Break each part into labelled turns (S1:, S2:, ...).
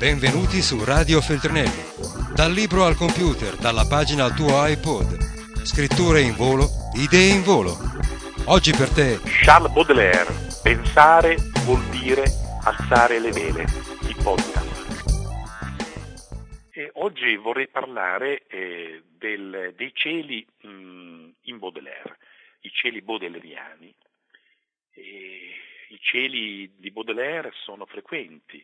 S1: Benvenuti su Radio Feltrinelli. Dal libro al computer, dalla pagina al tuo iPod. Scritture in volo, idee in volo. Oggi per te
S2: Charles Baudelaire. Pensare vuol dire alzare le vele. Il podcast. E oggi vorrei parlare dei cieli in Baudelaire, i cieli baudelairiani. I cieli di Baudelaire sono frequenti.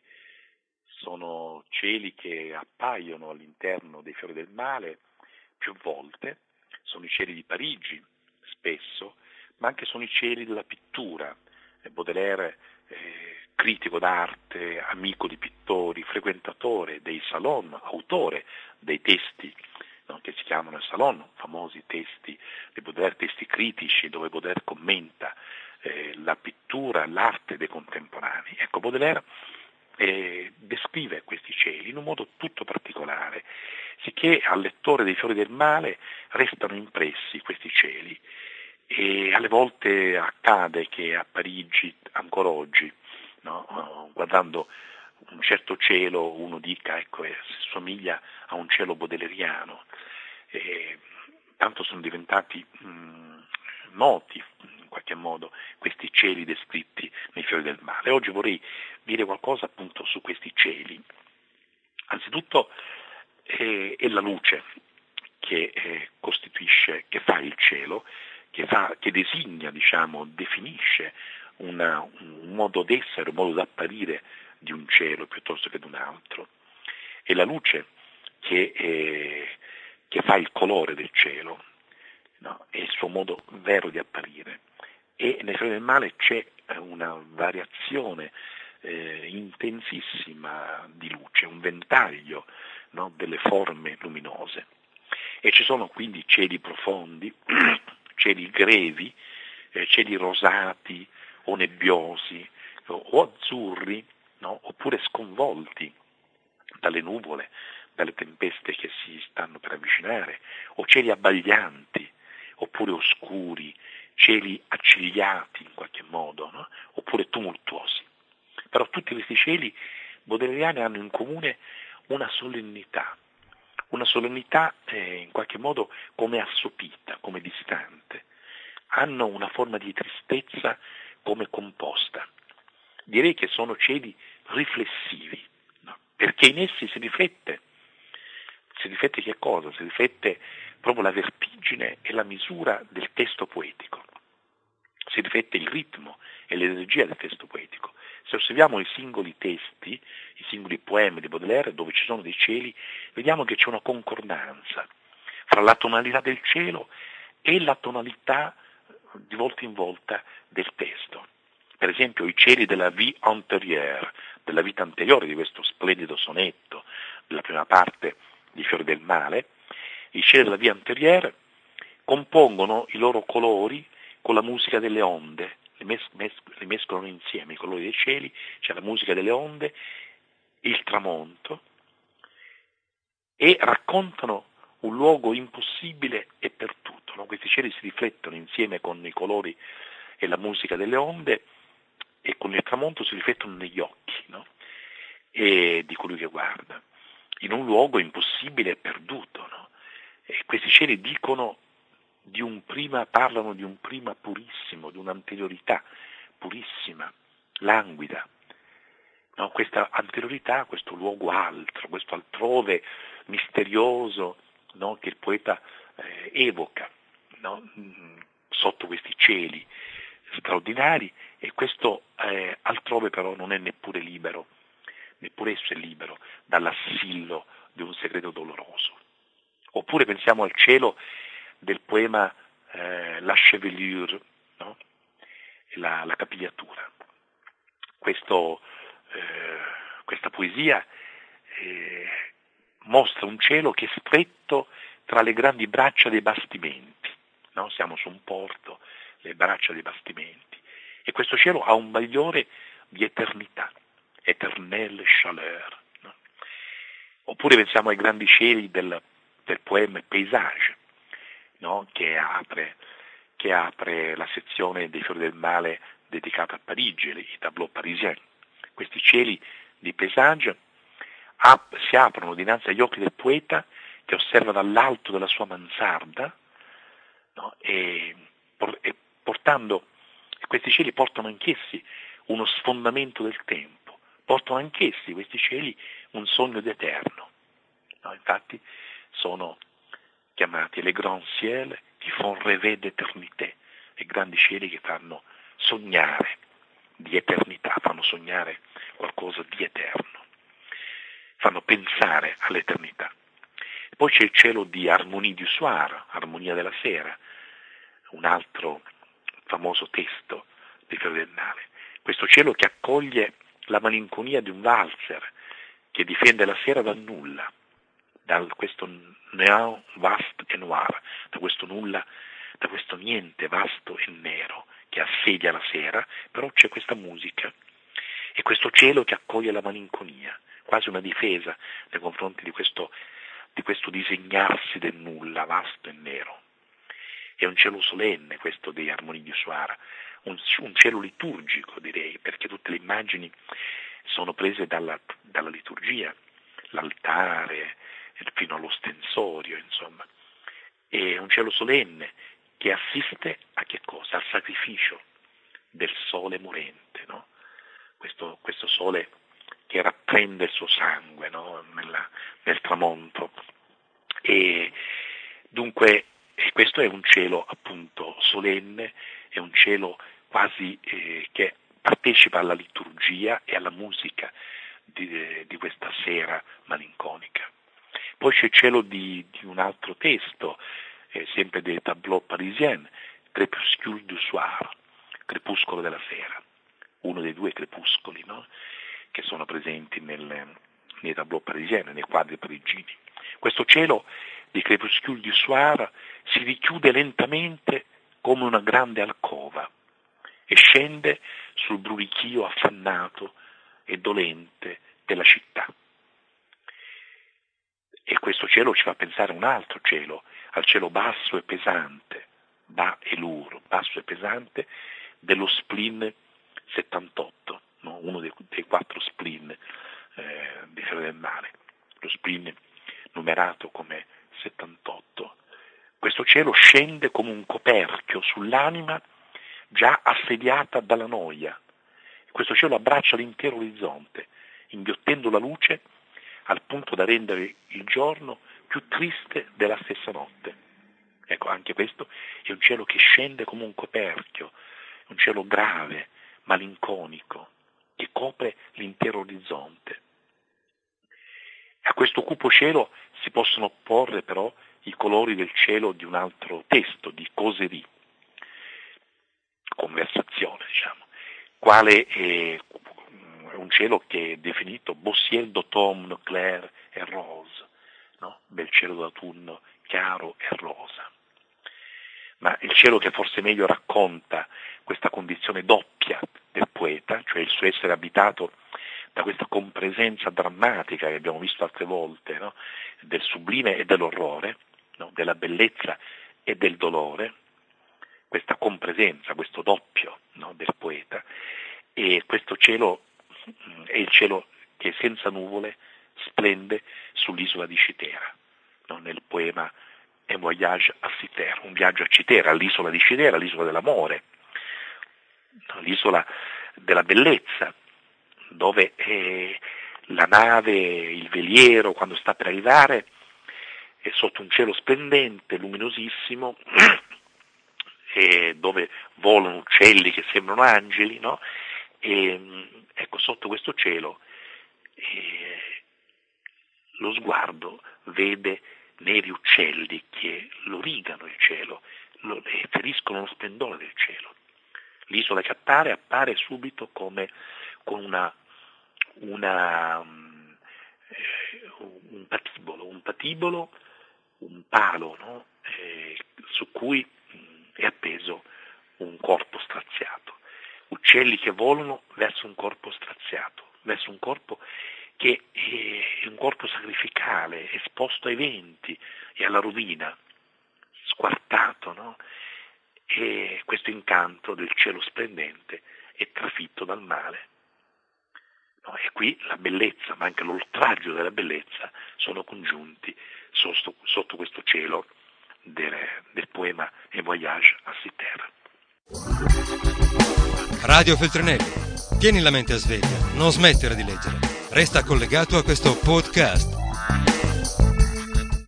S2: Sono cieli che appaiono all'interno dei Fiori del Male più volte, sono i cieli di Parigi spesso, ma anche sono i cieli della pittura. Baudelaire, critico d'arte, amico di pittori, frequentatore dei salon, autore dei testi che si chiamano il salon, famosi testi di Baudelaire, testi critici dove Baudelaire commenta la pittura, l'arte dei contemporanei. Ecco, Baudelaire descrive questi cieli in un modo tutto particolare, sicché al lettore dei Fiori del Male restano impressi questi cieli e alle volte accade che a Parigi ancora oggi, guardando un certo cielo, uno dica ecco somiglia a un cielo baudelairiano, tanto sono diventati noti in qualche modo questi cieli descritti nei Fiori del Male. Oggi vorrei dire qualcosa appunto su questi cieli. Anzitutto è la luce che costituisce, che fa il cielo, che designa, definisce un modo d'essere, un modo d'apparire di un cielo piuttosto che di un altro. È la luce che fa il colore del cielo, è il suo modo vero di apparire. E nei Fiori del Male c'è una variazione intensissima di luce, un ventaglio delle forme luminose. E ci sono quindi cieli profondi, cieli grevi, cieli rosati o nebbiosi o azzurri, oppure sconvolti dalle nuvole, dalle tempeste che si stanno per avvicinare, o cieli abbaglianti, oppure oscuri, cieli accigliati in qualche modo, oppure tumultuosi. Però tutti questi cieli baudelairiani hanno in comune una solennità in qualche modo come assopita, come distante. Hanno una forma di tristezza come composta. Direi che sono cieli riflessivi, perché in essi si riflette che cosa? Si riflette proprio la vertigine e la misura del testo poetico. Si riflette il ritmo e l'energia del testo poetico. Se osserviamo i singoli testi, i singoli poemi di Baudelaire, dove ci sono dei cieli, vediamo che c'è una concordanza fra la tonalità del cielo e la tonalità di volta in volta del testo. Per esempio i cieli della vie antérieure, della vita anteriore di questo splendido sonetto, della prima parte di Fiori del Male, i cieli della vie antérieure compongono i loro colori con la musica delle onde, li mescolano insieme i colori dei cieli, c'è la musica delle onde, il tramonto, e raccontano un luogo impossibile e perduto. Questi cieli si riflettono insieme con i colori e la musica delle onde e con il tramonto si riflettono negli occhi e di colui che guarda, in un luogo impossibile e perduto. E questi cieli parlano di un prima purissimo, di un'anteriorità purissima, languida. Questa anteriorità, questo luogo altro, questo altrove misterioso che il poeta evoca sotto questi cieli straordinari, e questo altrove però non è neppure esso è libero dall'assillo di un segreto doloroso. Oppure pensiamo al cielo del poema La Chevelure, la capigliatura. Questa poesia mostra un cielo che è stretto tra le grandi braccia dei bastimenti. Siamo su un porto, le braccia dei bastimenti. E questo cielo ha un bagliore di eternità, éternelle chaleur. Oppure pensiamo ai grandi cieli del poema Paysage, che apre la sezione dei Fiori del Male dedicata a Parigi, i tableaux parisiens. Questi cieli di Paysage si aprono dinanzi agli occhi del poeta che osserva dall'alto della sua mansarda, no? E questi cieli portano anch'essi uno sfondamento del tempo, portano anch'essi questi cieli un sogno d'eterno. No? Infatti sono chiamati les grands ciels qui font rêver d'éternité, i grandi cieli che fanno sognare di eternità, fanno sognare qualcosa di eterno, fanno pensare all'eternità. Poi c'è il cielo di Harmonie du soir, armonia della sera, un altro famoso testo di Ferdinand. Questo cielo che accoglie la malinconia di un valzer che difende la sera dal nulla, da questo néant vaste et noir, da questo nulla, da questo niente vasto e nero che assedia la sera, però c'è questa musica e questo cielo che accoglie la malinconia, quasi una difesa nei confronti di questo disegnarsi del nulla vasto e nero. È un cielo solenne questo di Harmonie du soir, un cielo liturgico direi, perché tutte le immagini sono prese dalla liturgia, l'altare fino all'ostensorio, insomma. È un cielo solenne che assiste a che cosa? Al sacrificio del sole morente, no? Questo sole che rapprende il suo sangue, no? nel tramonto. E dunque questo è un cielo appunto solenne, è un cielo quasi che partecipa alla liturgia e alla musica di questa sera malinconica. Poi c'è il cielo di un altro testo, sempre dei tableaux parisiens, Crépuscule du soir, crepuscolo della sera, uno dei due crepuscoli, no? Che sono presenti nei tableaux parisiens, nei quadri parigini. Questo cielo di Crépuscule du soir si richiude lentamente come una grande alcova e scende sul brulichio affannato e dolente della città. E questo cielo ci fa pensare a un altro cielo, al cielo basso e pesante, basso e pesante, dello spleen 78, no? Uno dei 4 spleen di Ferdinand, lo spleen numerato come 78. Questo cielo scende come un coperchio sull'anima già assediata dalla noia. Questo cielo abbraccia l'intero orizzonte, inghiottendo la luce al punto da rendere il giorno più triste della stessa notte. Ecco, anche questo è un cielo che scende come un coperchio, un cielo grave, malinconico, che copre l'intero orizzonte. A questo cupo cielo si possono opporre però i colori del cielo di un altro testo, di causerie, conversazione, diciamo, quale è un cielo che è definito beau ciel d'automne clair et rose, no? Bel cielo d'autunno chiaro e rosa. Ma il cielo che forse meglio racconta questa condizione doppia del poeta, cioè il suo essere abitato da questa compresenza drammatica che abbiamo visto altre volte, no? Del sublime e dell'orrore, no? Della bellezza e del dolore, questa compresenza, questo doppio, no? Del poeta, e questo cielo è il cielo che senza nuvole splende sull'isola di Citera, no? Nel poema Un voyage à Citera, un viaggio a Citera, l'isola di Citera, l'isola dell'amore, no? L'isola della bellezza, dove la nave, il veliero, quando sta per arrivare, è sotto un cielo splendente, luminosissimo, e dove volano uccelli che sembrano angeli, no? E ecco, sotto questo cielo lo sguardo vede neri uccelli che lo rigano il cielo, e feriscono lo splendore del cielo. L'isola che appare subito come con un patibolo, un palo, no? Su cui è appeso un corpo straziato. Uccelli che volano verso un corpo straziato, verso un corpo che è un corpo sacrificale, esposto ai venti e alla rovina, squartato, no? E questo incanto del cielo splendente è trafitto dal male. No, e qui la bellezza, ma anche l'oltraggio della bellezza sono congiunti sotto questo cielo del poema E Voyage à Cythère.
S1: Radio Feltrinelli, tieni la mente a sveglia, non smettere di leggere. Resta collegato a questo podcast.